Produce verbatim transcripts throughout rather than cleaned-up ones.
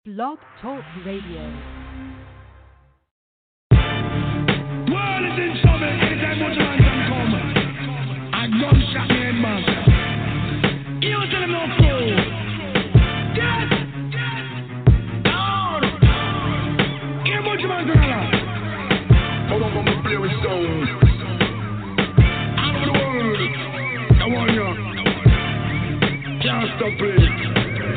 Blog Talk Radio. World is in trouble anytime much man can come. A gunshot man man. You tell him no fool. Get down. Here much man can allow. Hold on, come play with stone. All over the world. Come on, yo. Can't stop it.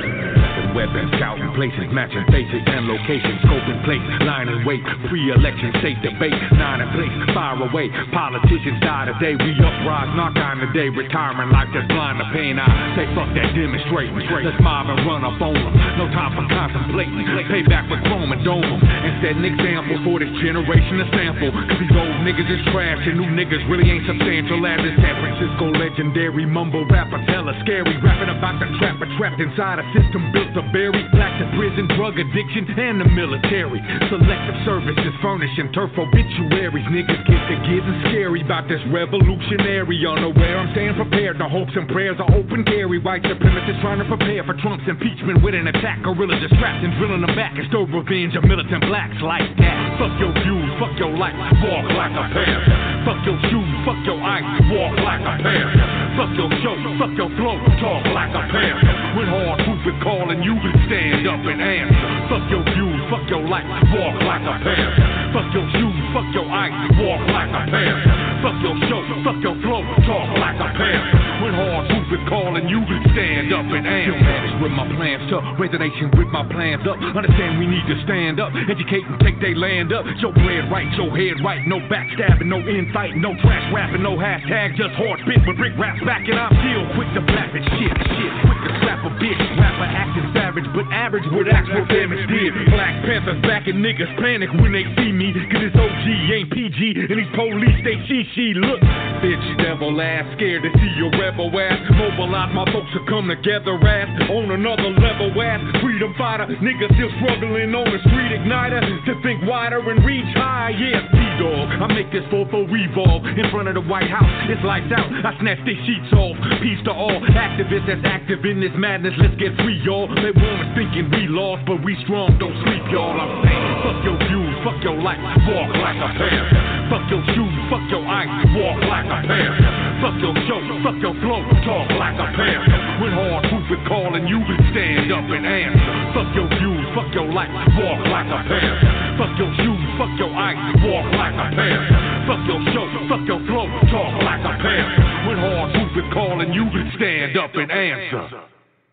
Weapons, scouting places, matching faces and locations, scoping place, line and wait, pre-election, state debate, nine in place, fire away, politicians die today, we uprise, knock on the day, retirement life that's blind to pain, I say fuck that demonstrating, let's mob and run up on them, no time for contemplating, pay back with chrome and dome them, and set an example for this generation to sample, cause these old niggas is trash and new niggas really ain't substantial as this San Francisco legendary mumble rapper, tell a scary, rapping about the trapper trapped inside a system built to buried black to prison, drug addiction, and the military. Selective services furnishing turf obituaries. Niggas get to getting scary about this revolutionary. Unaware, I'm staying prepared. The hopes and prayers are open carry. White supremacists trying to prepare for Trump's impeachment with an attack. Guerrilla distraction, drilling them back and stir revenge of militant blacks like that. Fuck your views, fuck your life, walk like a panther. Fuck your shoes, fuck your ice, walk like a panther. Fuck your show, fuck your flow, talk like a panther. When hard proof is calling you, stand up and answer. Fuck your views, fuck your life, walk like a panther. Fuck your shoes, fuck your ice, walk like a panther. Fuck your show, fuck your flow, talk like a panther. When hard proof is calling you, stand up and answer. Manage with my plans to raise the nation with my plans up. Understand we need to stand up, educate and take their land up. Your bread right, your head right, no backstabbing, no infighting, no trash rapping, no hashtag, just hard spit with brick raps back and I'm still quick to blap it, shit, shit, quick to slap a bitch, rapper acting savage, but average with actual damage did. Black Panthers backing niggas panic when they see me, cause this O G ain't P G, and these police they she she look. Bitch, devil ass, scared to see your rebel ass. Mobilize my folks to come together ass, on another level ass. Freedom fighter, niggas still struggling on the street igniter, to think wider and reach high, yeah, P-Dog. I make this fofo revolve, in front of the White House, it's lights out, I snatch they sheets off. Peace to all activists that's active in this madness, let's get free, y'all. They want us thinking we lost, but we strong, don't sleep, y'all. I'm saying, fuck your views, fuck your life, walk like a panther. Fuck your shoes, fuck your ice, walk like a panther. Fuck your show, fuck your flow, talk like a panther. When hard proof is calling you, stand up and answer. Fuck your views, fuck your life, walk like a panther. Fuck your shoes, fuck your ice, walk like a panther. Fuck your show, fuck your flow, talk like a panther. When hard proof is calling you, stand up and answer.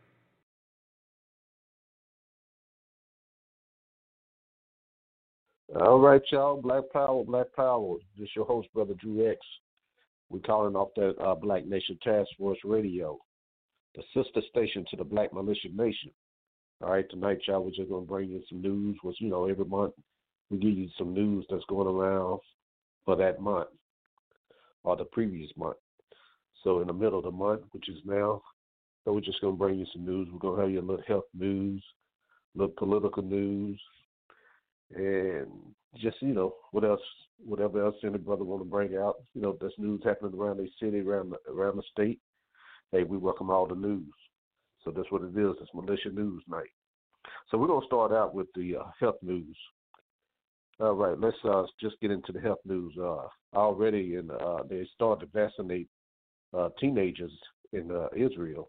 All right, y'all. Black Power, Black Power. This your host, Brother Drew X. We're calling off that uh, Black Nation Task Force Radio, the sister station to the Black Militia Nation. All right, tonight, y'all, we're just going to bring you some news. Which, you know, every month we give you some news that's going around for that month or the previous month. So in the middle of the month, which is now, so we're just going to bring you some news. We're going to have you a little health news, a little political news, and just, you know, what else, whatever else any brother want to bring out, you know, this news happening around the city, around the, around the state. Hey, we welcome all the news. So that's what it is. It's Militia News Night. So we're going to start out with the uh, health news. All right, let's uh, just get into the health news. Uh, already, in, uh, they started to vaccinate uh, teenagers in uh, Israel.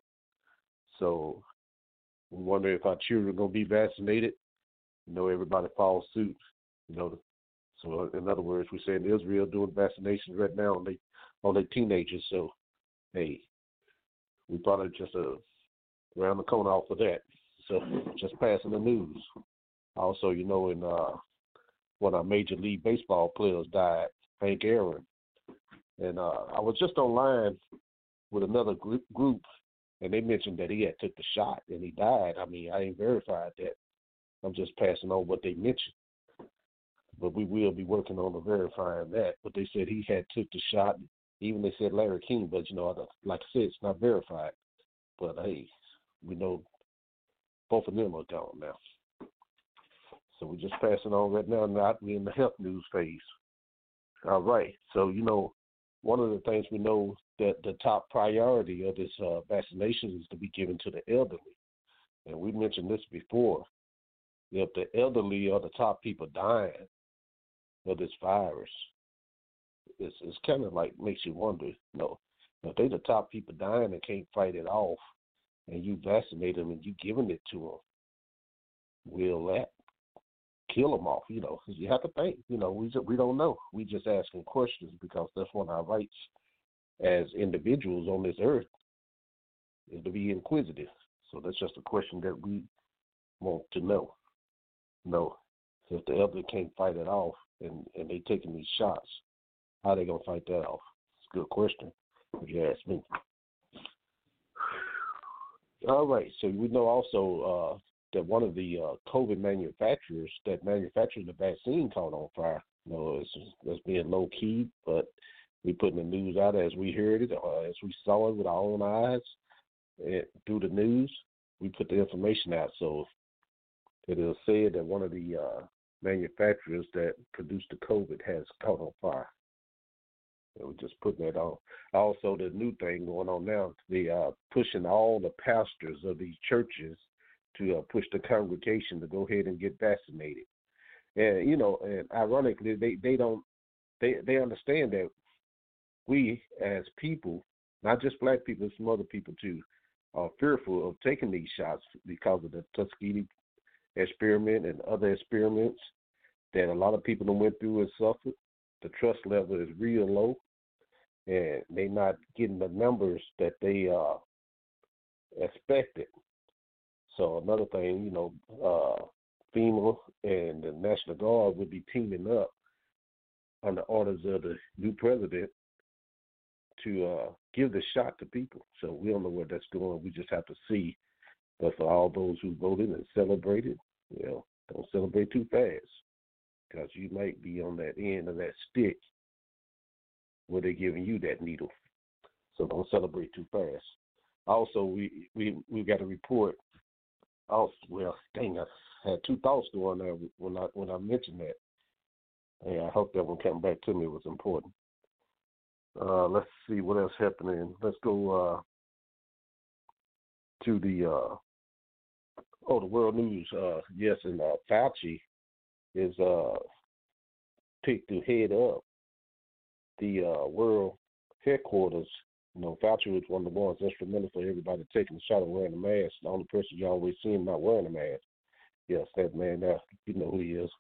So we wonder if our children are going to be vaccinated. You know, everybody follows suit. You know, so in other words, we're saying Israel doing vaccinations right now on their on their teenagers. So, hey, we probably just uh, around the corner off of that. So, just passing the news. Also, you know, in uh, one of our Major League Baseball players died, Hank Aaron, and uh, I was just online with another group, group, and they mentioned that he had took the shot and he died. I mean, I ain't verified that. I'm just passing on what they mentioned. But we will be working on the verifying that. But they said he had took the shot. Even they said Larry King, but, you know, like I said, it's not verified. But, hey, we know both of them are gone now. So we're just passing on right now. Now we're in the health news phase. All right. So, you know, one of the things we know that the top priority of this uh, vaccination is to be given to the elderly. And we mentioned this before. if the elderly are the top people dying of this virus, it's it's kind of like makes you wonder, you know, if they the top people dying and can't fight it off, and you vaccinate them and you giving it to them, will that kill them off? You know, you have to think. You know, we just, we don't know. We just asking questions because that's one of our rights as individuals on this earth is to be inquisitive. So that's just a question that we want to know. No, if the elder can't fight it off and, and they taking these shots, how they gonna fight that off? It's a good question, if you ask me. All right, so we know also uh, that one of the uh, COVID manufacturers that manufactured the vaccine caught on fire. You know, it's, it's being low key, but we putting the news out as we heard it, uh, as we saw it with our own eyes and through the news. We put the information out, so it is said that one of the uh, manufacturers that produced the COVID has caught on fire. And we're just putting that on. Also, the new thing going on now, they uh, pushing all the pastors of these churches to uh, push the congregation to go ahead and get vaccinated. And you know, and ironically, they, they don't they they understand that we as people, not just black people, some other people too, are fearful of taking these shots because of the Tuskegee experiment and other experiments that a lot of people that went through and suffered. The trust level is real low, and they're not getting the numbers that they uh, expected. So another thing, you know, uh, FEMA and the National Guard would be teaming up under orders of the new president to uh, give the shot to people. So we don't know where that's going. We just have to see. But for all those who voted and celebrated, you know, don't celebrate too fast, because you might be on that end of that stick where they're giving you that needle. So don't celebrate too fast. Also, we we we got a report. Also, well, dang, I had two thoughts going there when I when I mentioned that. Hey, I hope that one came back to me. It was important. Uh, let's see what else happening. Let's go uh, to the uh, oh the world news. Uh, yes, and uh, Fauci is uh, picked to head up the uh, world headquarters. You know, Fauci was one of the ones instrumental for everybody taking the shot and wearing a mask. The only person you always see him not wearing a mask. Yes, that man there, you know who he is.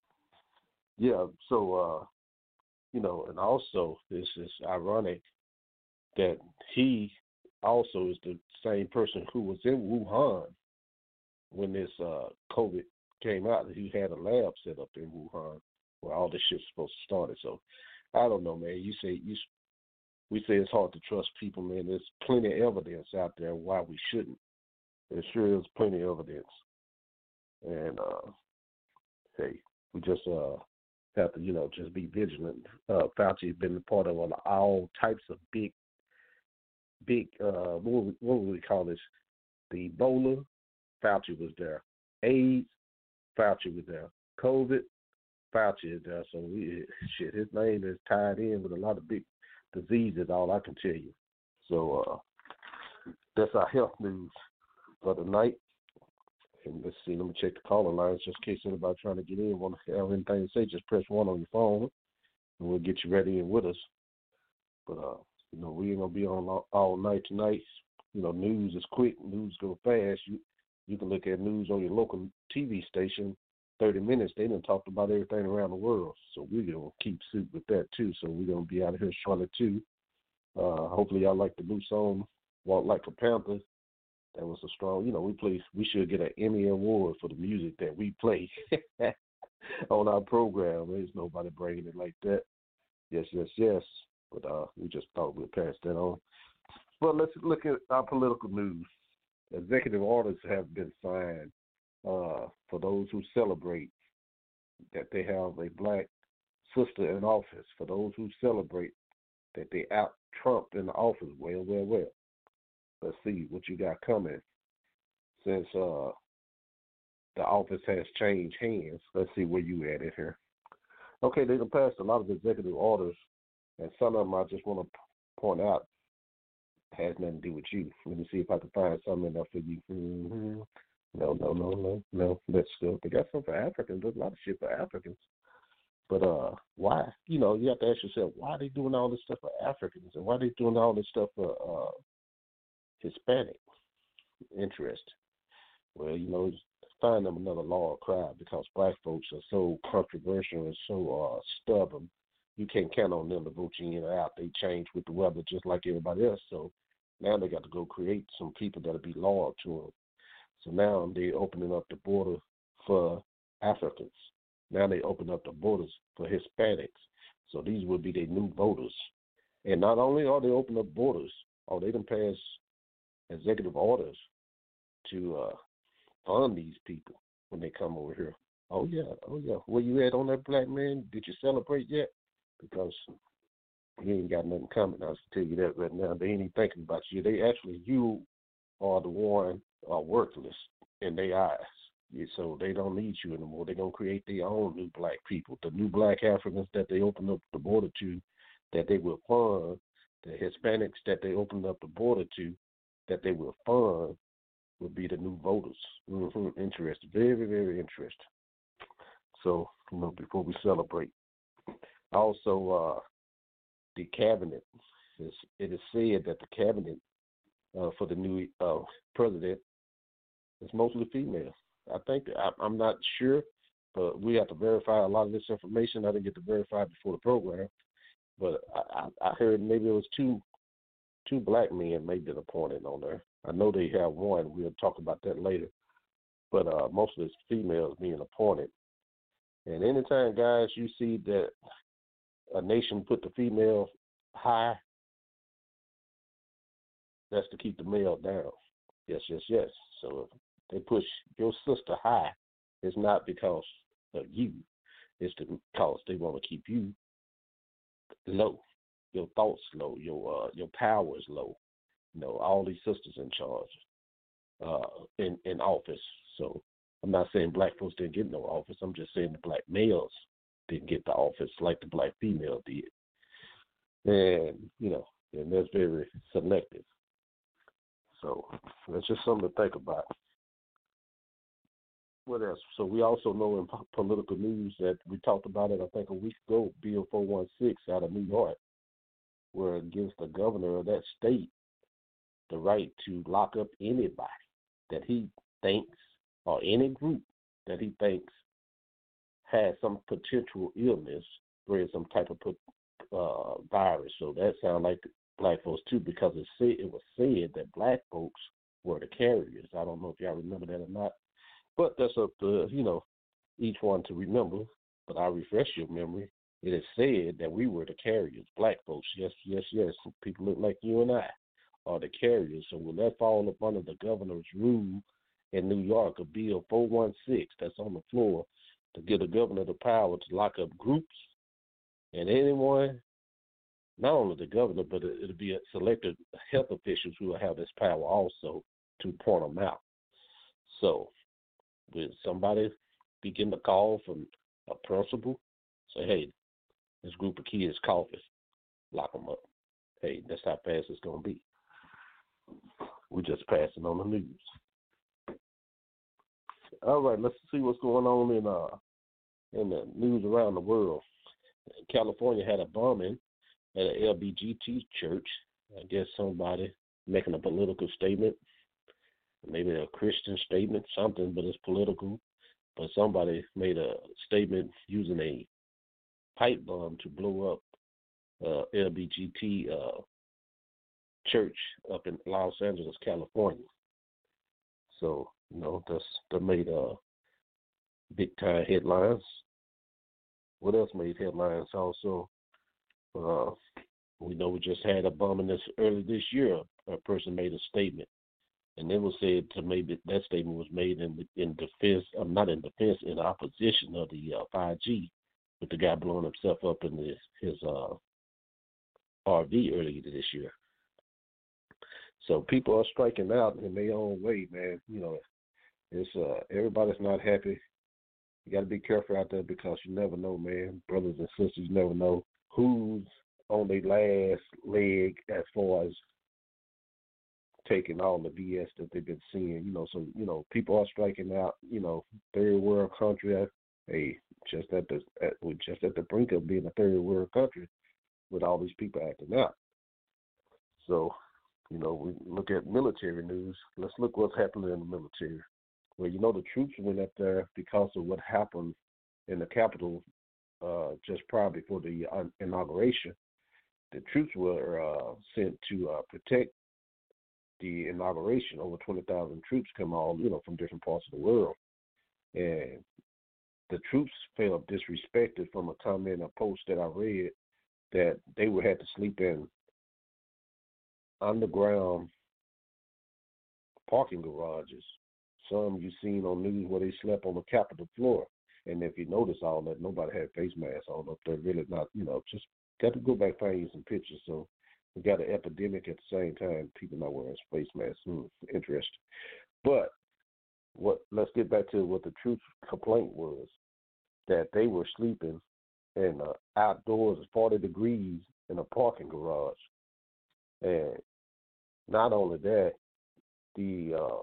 Yeah, so, uh, you know, and also this is ironic that he also is the same person who was in Wuhan when this uh, COVID came out. He had a lab set up in Wuhan where all this shit's supposed to start. So I don't know, man. You say you, we say it's hard to trust people, man. There's plenty of evidence out there why we shouldn't. There sure is plenty of evidence, and uh, hey, we just uh, have to, you know, just be vigilant. Uh, Fauci's been a part of all types of big, big. Uh, what would we, what would we call this? The Ebola, Fauci was there. AIDS, Fauci was there. COVID, Fauci is there. So we, shit, his name is tied in with a lot of big diseases. All I can tell you. So uh, that's our health news for tonight. And let's see, let me check the caller lines just in case anybody trying to get in want to have anything to say. Just press one on your phone, and we'll get you ready and with us. But uh, you know, we ain't gonna be on all, all night tonight. You know, news is quick, news go fast. You you can look at news on your local T V station. Thirty minutes, they done talked about everything around the world. So we're gonna keep suit with that too. So we're gonna be out of here shortly too. Uh, hopefully y'all like the new song, Walk Like a Panther. That was a strong, you know, we play, we should get an Emmy Award for the music that we play on our program. There's nobody bringing it like that. Yes, yes, yes. But uh, we just thought we'd pass that on. But let's look at our political news. Executive orders have been signed uh, for those who celebrate that they have a black sister in office, for those who celebrate that they out-Trumped in the office. Well, well, well. Let's see what you got coming since uh, the office has changed hands. Let's see where you at in here. Okay, they have passed a lot of executive orders, and some of them I just want to point out has nothing to do with you. Let me see if I can find something enough for you. Mm-hmm. No, no, no, no, no. That's good. They got some for Africans. There's a lot of shit for Africans. But uh, why? You know, you have to ask yourself, why are they doing all this stuff for Africans, and why are they doing all this stuff for uh, Hispanic interest? Well, you know, find them another law of crowd because black folks are so controversial and so uh, stubborn. You can't count on them to vote you in or out. They change with the weather just like everybody else. So now they got to go create some people that'll be loyal to them. So now they're opening up the border for Africans. Now they open up the borders for Hispanics. So these will be their new voters. And not only are they opening up borders, or they done pass executive orders to uh, fund these people when they come over here. Oh, yeah, oh, yeah. Where you at on that, black man? Did you celebrate yet? Because you ain't got nothing coming. I can tell you that right now. They ain't even thinking about you. They actually, you are the one are worthless in their eyes. Yeah, so they don't need you anymore. They're going to create their own new black people, the new black Africans that they open up the border to, that they will fund, the Hispanics that they open up the border to, that they will fund, will be the new voters. Mm-hmm. Interesting. Very, very interesting. So, you know, before we celebrate. Also, uh, the cabinet, is, it is said that the cabinet uh, for the new uh, president is mostly female. I think, I, I'm not sure, but we have to verify a lot of this information. I didn't get to verify it before the program, but I, I heard maybe it was two two black men may have been appointed on there. I know they have one. We'll talk about that later. But uh, most of it's females being appointed. And anytime, guys, you see that a nation put the female high, that's to keep the male down. Yes, yes, yes. So if they push your sister high, it's not because of you. It's because they want to keep you low. Your thoughts low. Your uh, your power is low. You know, all these sisters in charge, uh, in in office. So I'm not saying black folks didn't get no office. I'm just saying the black males didn't get the office like the black female did. And you know, and that's very selective. So that's just something to think about. What else? So we also know in po- political news that we talked about it, I think, a week ago, Bill four one six out of New York, where it gives the governor of that state the right to lock up anybody that he thinks, or any group that he thinks has some potential illness, or some type of uh, virus. So that sounds like black folks too, because it said, it was said that black folks were the carriers. I don't know if y'all remember that or not. But that's up to, you know, each one to remember. But I'll refresh your memory. It is said that we were the carriers, black folks. Yes, yes, yes. People look like you and I are the carriers. So will that fall up under the governor's rule in New York, a Bill four one six that's on the floor to give the governor the power to lock up groups and anyone, not only the governor, but it'll be a selected health officials who will have this power also to point them out. So, will somebody be getting a call from a principal? Say, hey, this group of kids coughing, lock them up. Hey, that's how fast it's going to be. We're just passing on the news. All right, let's see what's going on in uh in the news around the world. California had a bombing at an L B G T church. I guess somebody making a political statement. Maybe a Christian statement, something, but it's political. But somebody made a statement using a pipe bomb to blow up uh, L B G T uh, church up in Los Angeles, California. So, you know, that's that made uh, big time headlines. What else made headlines also? Uh, we know we just had a bombing this early this year. A person made a statement. And it was said to maybe that statement was made in in defense, um, not in defense, in opposition of the uh, five G, with the guy blowing himself up in his, his uh, R V earlier this year. So people are striking out in their own way, man. You know, it's uh, everybody's not happy. You got to be careful out there because you never know, man. Brothers and sisters, you never know who's on their last leg as far as taking all the B S that they've been seeing. You know, so you know people are striking out. You know, third world country. Hey, just at the at, we're just at the brink of being a third world country with all these people acting out. So, you know, we look at military news. Let's look what's happening in the military. Well, you know, the troops went up there because of what happened in the Capitol uh, just prior before the uh, inauguration. The troops were uh, sent to uh, protect the inauguration. Over twenty thousand troops come all, you know, from different parts of the world. And the troops felt disrespected from a comment, a post that I read, that they would have to sleep in underground parking garages. Some you've seen on news where they slept on the Capitol floor. And if you notice all that, nobody had face masks on up there. Really not, you know, just got to go back and find you some pictures. So we got an epidemic at the same time. People not wearing face masks. Hmm, interesting. But what? Let's get back to what the truth complaint was, that they were sleeping in uh, outdoors, forty degrees in a parking garage. And not only that, the uh,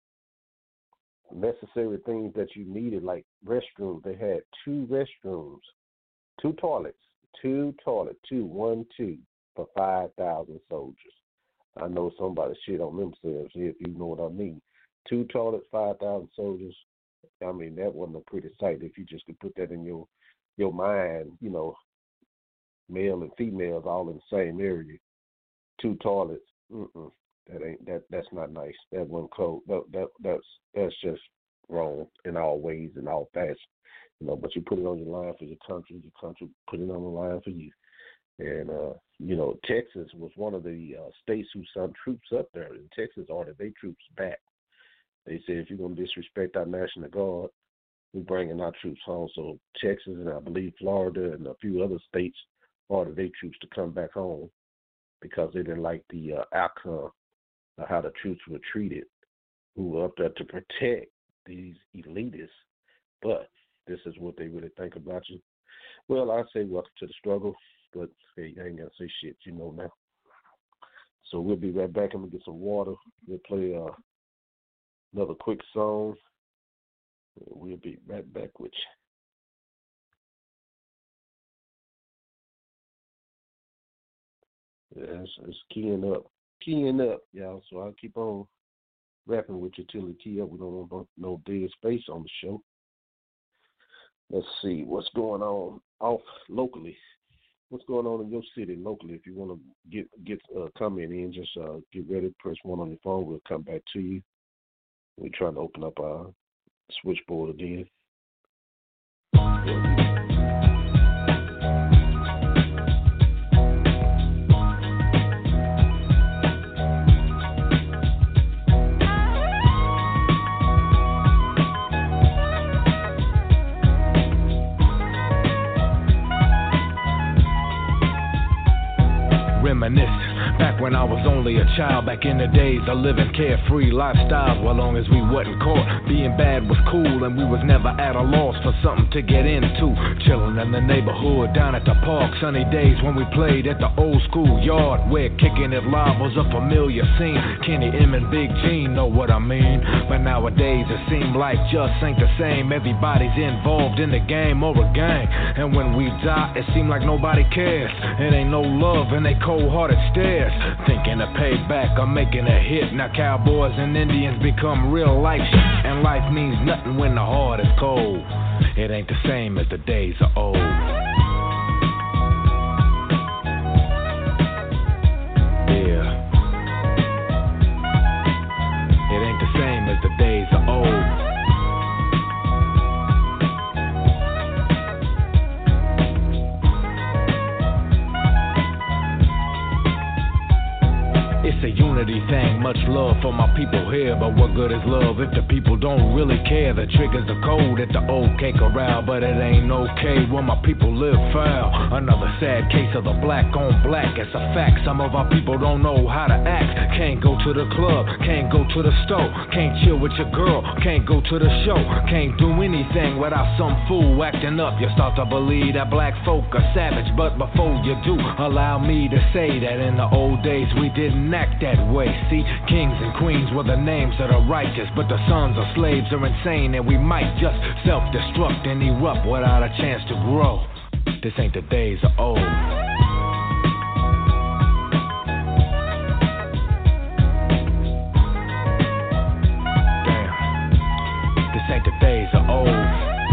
necessary things that you needed, like restrooms, they had two restrooms, two toilets, two toilets, two, one, two, for five thousand soldiers. I know somebody shit on themselves here, if you know what I mean. Two toilets, five thousand soldiers. I mean, that wasn't a pretty sight if you just could put that in your your mind, you know, male and females all in the same area. Two toilets. Mm-mm. That ain't that. That's not nice. That wasn't cold. That that that's that's just wrong in all ways and all fashion. You know, but you put it on your line for your country. Your country put it on the line for you. And uh, you know, Texas was one of the uh, states who sent troops up there. And Texas ordered their troops back. They said, if you're gonna disrespect our National Guard, we're bringing our troops home. So Texas and I believe Florida and a few other states ordered their troops to come back home because they didn't like the uh, outcome of how the troops were treated, who were up there to protect these elitists. But this is what they really think about you. Well, I say welcome to the struggle, but hey, I ain't gonna say shit, you know now. So we'll be right back. I'm gonna get some water. We'll play uh, another quick song. We'll be right back with you. Yeah, it's, it's keying up. Keying up, y'all. So I'll keep on rapping with you till it key up. We don't want no dead space on the show. Let's see what's going on off locally. What's going on in your city locally? If you want to get get uh, comment in, just uh, get ready. Press one on your phone. We'll come back to you. We're trying to open up our switchboard again. Reminisce back when I was only a child, back in the days of living carefree lifestyles, while long as we wasn't caught. Being bad was cool and we was never at a loss for something to get into. Chilling in the neighborhood, down at the park, sunny days when we played at the old school yard, where kicking it live was a familiar scene. Kenny M and Big Gene know what I mean. But nowadays it seems like just ain't the same. Everybody's involved in the game or a gang, and when we die it seems like nobody cares. It ain't no love in they cold-hearted stares. Thinking of payback, I'm making a hit. Now cowboys and Indians become real life shit, and life means nothing when the heart is cold. It ain't the same as the days of old. Yeah. It ain't the same as the days of old. It's a unity thing, much love love for my people here, but what good is love if the people don't really care? The triggers are cold at the old cake corral, but it ain't okay when my people live foul. Another sad case of the black on black. It's a fact, some of our people don't know how to act. Can't go to the club, can't go to the store, can't chill with your girl, can't go to the show, can't do anything without some fool acting up. You start to believe that black folk are savage, but before you do, allow me to say that in the old days we didn't act that way. See, kings and queens were the names of the righteous, but the sons of slaves are insane, and we might just self-destruct and erupt without a chance to grow. This ain't the days of old. Damn, this ain't the days of old.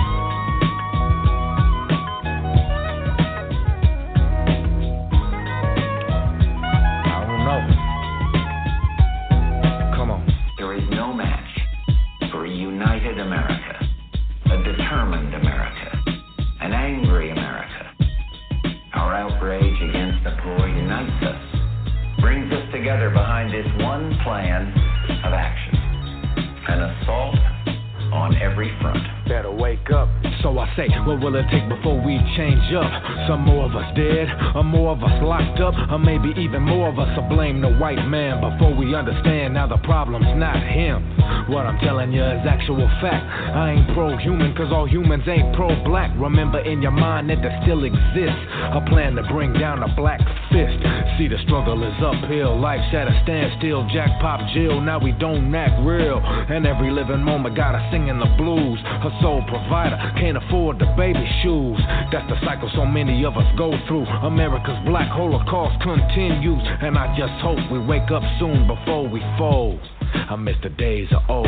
America, a determined America, an angry America. Our outrage against the poor unites us, brings us together behind this one plan of action, an assault on every front. Better wake up. So I say, what will it take before we change up? Some more of us dead, or more of us locked up, or maybe even more of us will blame the white man before we understand now the problem's not him. What I'm telling you is actual fact. I ain't pro-human, cause all humans ain't pro-black. Remember in your mind that there still exists a plan to bring down a black fist. See, the struggle is uphill, life's at a standstill, jackpot Jill, now we don't act real. And every living moment got us singing the blues. Her sole provider can't afford the baby shoes. That's the cycle so many of us go through. America's black holocaust continues, and I just hope we wake up soon before we fold. I miss the days of old.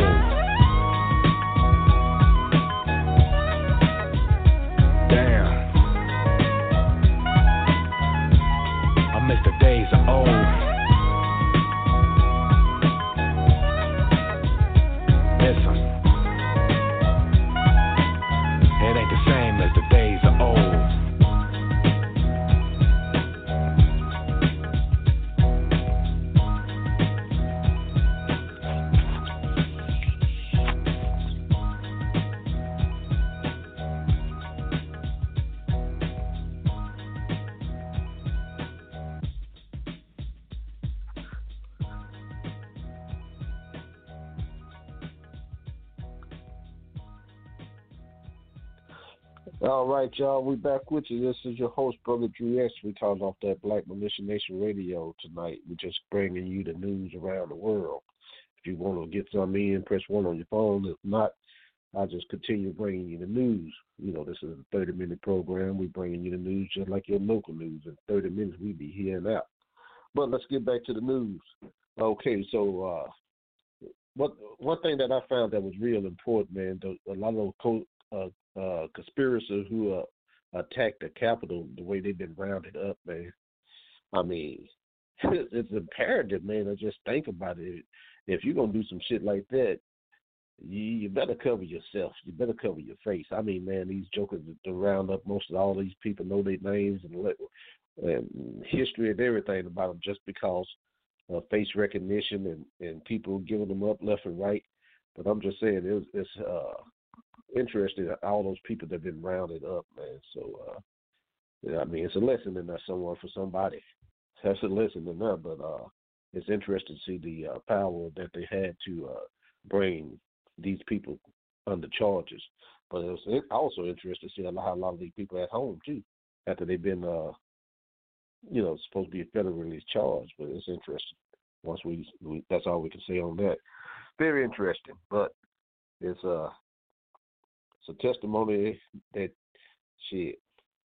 Damn, I miss the days of old. Listen, it ain't the same as the days of old. All right, y'all, we back with you. This is your host, Brother Drew X. We talking off that Black Militia Nation Radio tonight. We're just bringing you the news around the world. If you want to get something in, press one on your phone. If not, I'll just continue bringing you the news. You know, this is a thirty-minute program. We're bringing you the news just like your local news. In thirty minutes, we be here and out. But let's get back to the news. Okay, so uh, what one thing that I found that was real important, man, the, a lot of those co- uh, uh, conspirators who uh, attacked the Capitol, the way they've been rounded up, man. I mean, it's imperative, man, to just think about it. If you're going to do some shit like that, you, you better cover yourself. You better cover your face. I mean, man, these jokers to round up most of all these people, know their names and, and history and everything about them just because of face recognition and, and people giving them up left and right. But I'm just saying, it was, it's uh, interesting, all those people that have been rounded up, man. So, uh, yeah, I mean, it's a lesson in there somewhere for somebody. That's a lesson in there, but uh, it's interesting to see the uh, power that they had to uh, bring these people under charges. But it was also interesting to see how a lot of these people at home, too, after they've been, uh, you know, supposed to be federally charged. But it's interesting. Once we, we, that's all we can say on that. Very interesting, but it's uh, it's a testimony that shit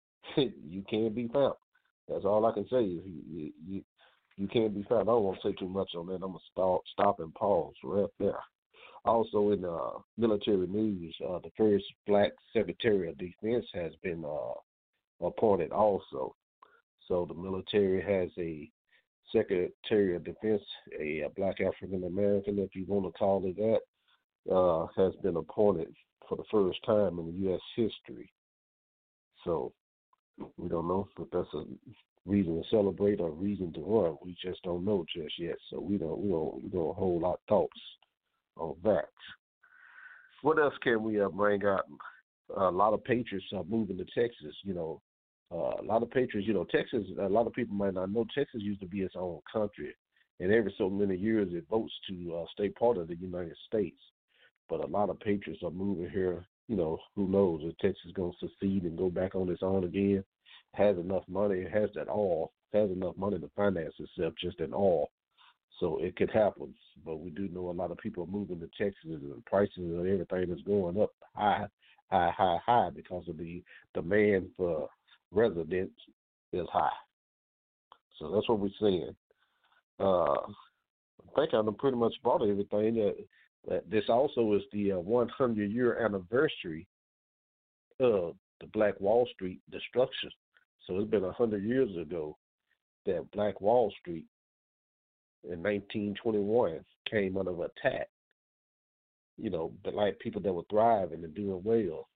you can't be found. That's all I can say. Is you, you you can't be found. I don't want to say too much on that. I'm gonna stop stop and pause right there. Also in uh, military news, uh, the first black Secretary of Defense has been uh, appointed. Also, so the military has a Secretary of Defense, a, a black African American, if you want to call it that, uh, has been appointed for the first time in U S history. So we don't know if that's a reason to celebrate or reason to run. We just don't know just yet. So we don't we don't we don't hold our thoughts on that. What else can we uh, bring out? Uh, a lot of Patriots are moving to Texas. You know, uh, a lot of Patriots. You know, Texas. A lot of people might not know Texas used to be its own country, and every so many years it votes to uh, stay part of the United States. But a lot of Patriots are moving here. You know, who knows if Texas is going to succeed and go back on its own again? Has enough money, has that all, has enough money to finance itself just in all. So it could happen. But we do know a lot of people are moving to Texas and prices and everything is going up high, high, high, high because of the demand for residents is high. So that's what we're seeing. Uh, I think I pretty much bought everything. That, that this also is the uh, one hundred year anniversary of the Black Wall Street destruction. So it's been one hundred years ago that Black Wall Street in nineteen twenty-one came under attack. You know, the like people that were thriving and doing well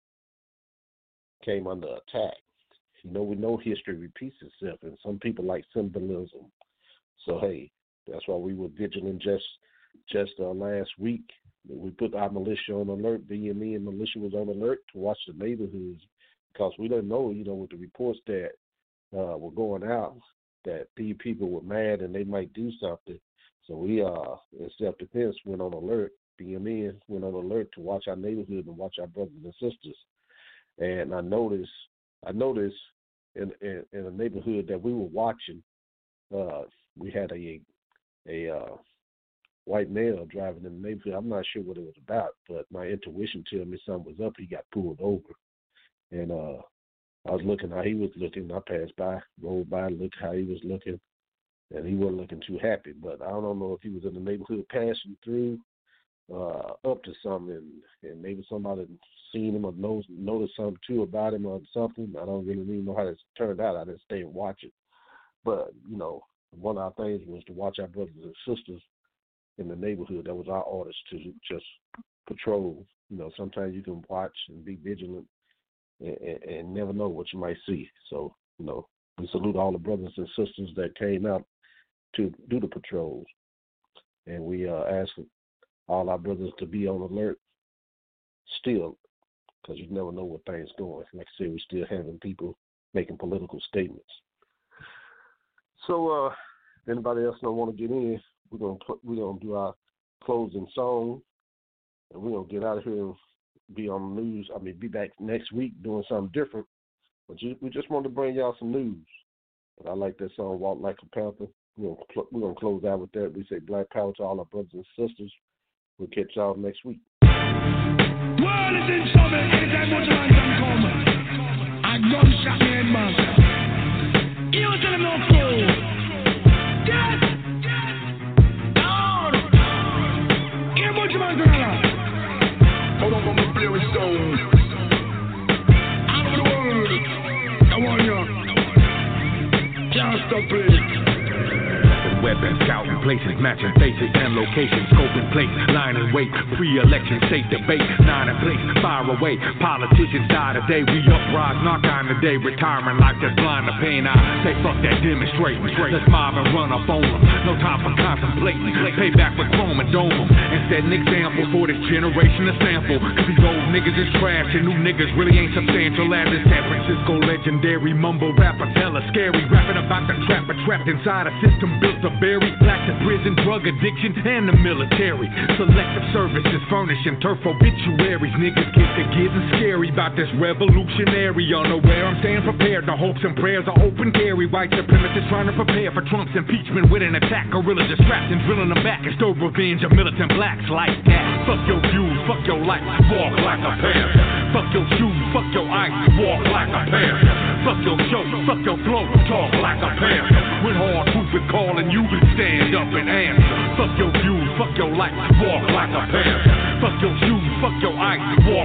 came under attack. You know, we know history repeats itself, and some people like symbolism. So, hey, that's why we were vigilant just just uh, last week. We put our militia on alert. B M E and militia was on alert to watch the neighborhoods because we didn't know, you know, with the reports that uh, were going out that these people were mad and they might do something. So we, uh, in self-defense, went on alert. B M E went on alert to watch our neighborhood and watch our brothers and sisters. And I noticed, I noticed in in, in a neighborhood that we were watching, uh, we had a a uh, white male driving in the neighborhood. I'm not sure what it was about, but my intuition told me something was up. He got pulled over, and uh, I was looking how he was looking. I passed by, rolled by, looked how he was looking, and he wasn't looking too happy. But I don't know if he was in the neighborhood passing through, uh, up to something, and, and maybe somebody had seen him or knows, noticed something too about him or something. I don't really even know how this turned out. I didn't stay and watch it. But, you know, one of our things was to watch our brothers and sisters in the neighborhood. That was our orders to just patrol. You know, sometimes you can watch and be vigilant and, and, and never know what you might see. So, you know, we salute all the brothers and sisters that came out to do the patrols. And we uh, ask all our brothers to be on alert still, because you never know where things going. Like I said, we're still having people making political statements. So, uh, if anybody else don't want to get in, we're gonna we're gonna do our closing song, and we're gonna get out of here and be on the news. I mean, be back next week doing something different. But you, we just wanted to bring y'all some news. But I like that song, "Walk Like a Panther." We're gonna cl- we're gonna close out with that. We say Black Power to all our brothers and sisters. We'll catch y'all next week. World is in trouble. Anytime much man can come, a gunshot man man. You tell them no fool. Yes. Down. Here much man can. Hold on, gonna play with stone. All over the world. I want you. Can't stop it. Weapons, scouting places, matching faces and locations, scoping place, line and wait, pre-election, safe debate, nine in place, fire away, politicians die today, we uprise, knock on the day, retirement life that's blind to pain, I say fuck that demonstrating, let's mob and run up on them, no time for contemplating, pay back with chrome and dome them, and set an example for this generation to sample, cause these old niggas is trash and new niggas really ain't substantial, as this San Francisco legendary mumble rapper, tell us scary, rapping about the trapper trapped inside a system built to buried, black to prison, drug addiction, and the military. Selective services furnishing turf obituaries. Niggas get to getting scary about this revolutionary. Unaware, I'm staying prepared. The hopes and prayers are open carry. White supremacists trying to prepare for Trump's impeachment with an attack. Gorillas distracting, drilling them back and stir revenge of militant blacks like that. Fuck your views, fuck your life, walk like a panther. Fuck your shoes, fuck your ice, walk like a panther. Fuck your show, fuck your flow, talk like a panther. When hard truth is calling you, stand up and answer. Fuck your views, fuck your life, walk like a panther. Fuck your shoes, fuck your ice, walk like a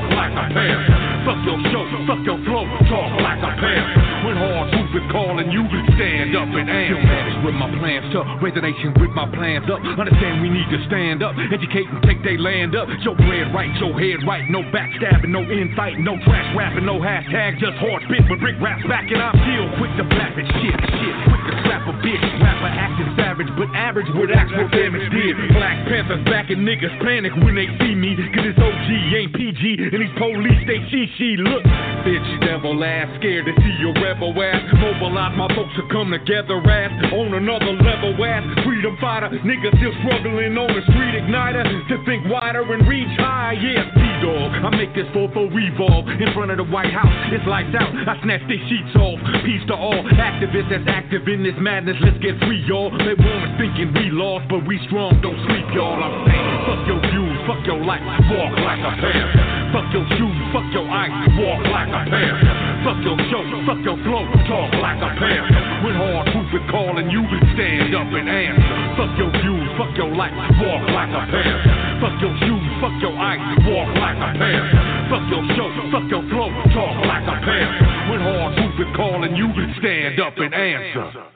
a panther. Fuck your show, fuck your flow, talk like a panther. When hard truth is calling you, stand up and answer. Manage with my plans to raise the nation with my plans up. Understand we need to stand up, educate and take they land up. Your bread right, your head right, no backstabbing, no infighting, no trash rapping, no hashtag, just hard spit with brick raps back, and I'm still quick to blast it. Shit, shit, quick to slap a bitch. Rapper acting savage, but average with actual damage did. Black Panthers backing niggas panic when they see me, cause this O G ain't P G, and these police they she she. Look, bitch, devil ass, scared to see your rebel ass. Mobilize my folks to come together ass, on another level ass. Freedom fighter, niggas still struggling on the street igniter, to think wider and reach high. Yeah, P-Dog, I make this four four revolve in front of the White House. It's lights out, I snatch these sheets off. Peace to all activists that's active in this madness. Let's get free, y'all. They want us thinking we lost, but we strong. Don't sleep, y'all. I'm saying, fuck your views, fuck your life, walk like a panther. Fuck your shoes, fuck your ice, walk like a panther. Fuck your show, fuck your flow, talk like a panther. When hard truth is calling you, stand up and answer. Fuck your views, fuck your life, walk like a panther. Fuck your shoes, fuck your ice, walk like a panther. Fuck your show, fuck your flow, talk like a panther. When hard truth is calling you, stand up and answer.